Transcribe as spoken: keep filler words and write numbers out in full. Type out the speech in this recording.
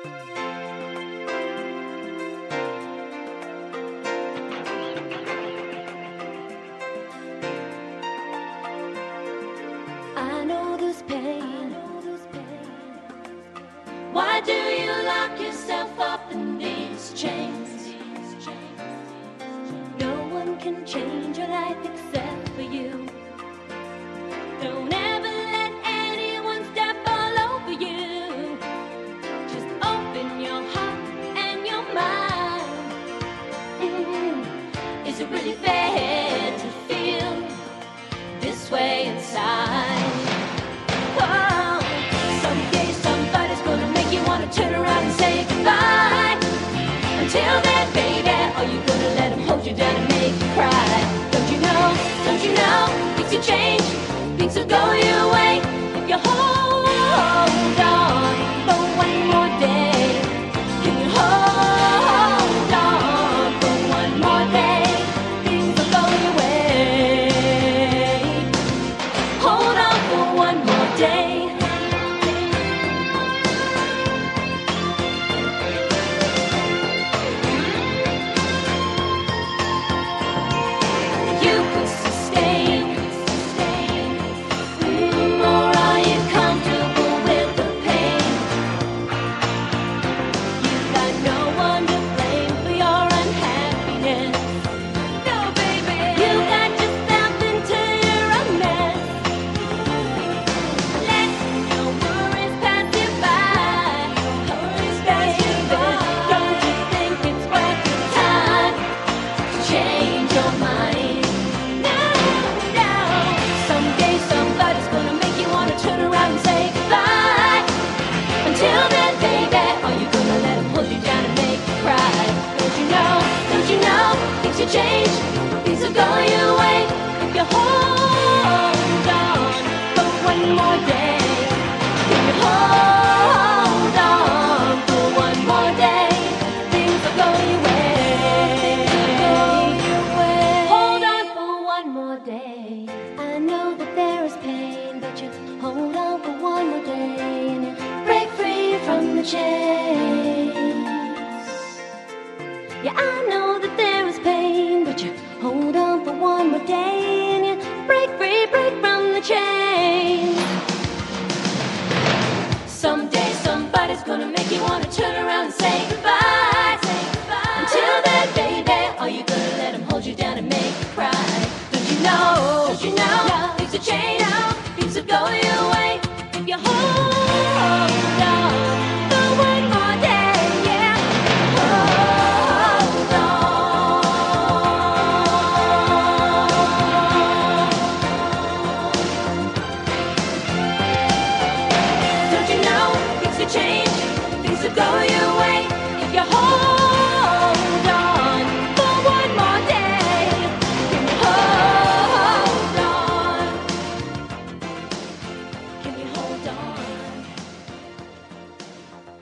I know this pain. Why do you lock yourself up in these chains? No one can change your life except for you. Don't ever let anyone step all over you. Just open your heart and your mind. Mm-hmm. Is it really fair to feel this way inside? Oh, someday somebody's gonna make you wanna turn around and say goodbye. Until then, baby, are you gonna let them hold you down and make you cry? Don't you know, don't you know, things will change, things will go your way if you hold on for one more day. Can you hold on for one more day? Things will go your way. Hold on for one more day. You could sustain, mm, or are you comfortable with the pain? You got no one to blame for your unhappiness. No, baby, you got yourself into your own mess. Let your worries pass you by. Worries pass you by. Don't you think it's worth your time to change your mind? No, no. Someday somebody's gonna make you wanna turn around and say goodbye. Until then, baby, are you gonna let them hold you down and make you cry? Don't you know, don't you know, things will change, things will go your way if you hold on for one more day. If you hold on for one more day, things will go your way. Hold on for one more day. I know that there is pain, but you hold on for one more day and you break free from the chains. Yeah, I know that there is pain, but you hold on for one more day and you break free, break from the chains. Someday somebody's gonna make you wanna turn around and say goodbye. Until then, baby, are you gonna let them hold you down and make you cry? Don't you know, don't you know, things will change, things will go your way if you hold on for one more day, yeah. Hold on. Don't you know, things will change, things will go your